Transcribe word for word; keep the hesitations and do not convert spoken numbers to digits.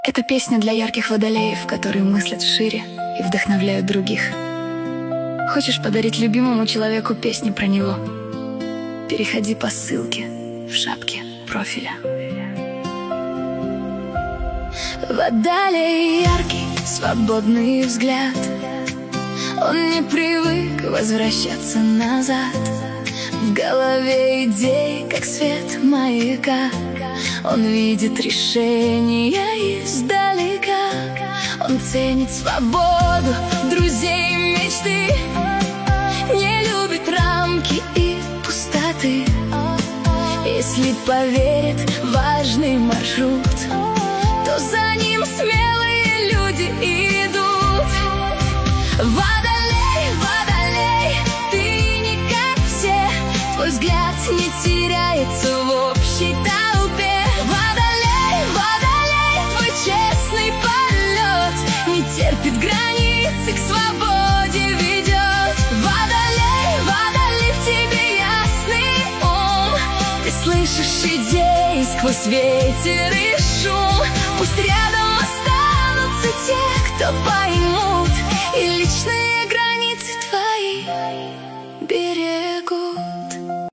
Это песня для ярких водолеев, которые мыслят шире и вдохновляют других. Хочешь подарить любимому человеку песни про него? Переходи по ссылке в шапке профиля. Водолей яркий, свободный взгляд. Он не привык возвращаться назад. В голове идеи, как свет маяка. Он видит решения издалека. Он ценит свободу, друзей и мечты. Не любит рамки и пустоты. Если поверит в важный маршрут, то за ним смелые люди идут. Водолей, водолей, ты не как все. Твой взгляд не теряется в общей толпе. Водолей, водолей, твой честный полет не терпит границы, к свободе ведет. Водолей, водолей, в тебе ясный ум. Ты слышишь идеи сквозь ветер и шум. Пусть рядом останутся те, кто поймут, и личные границы твои берегут.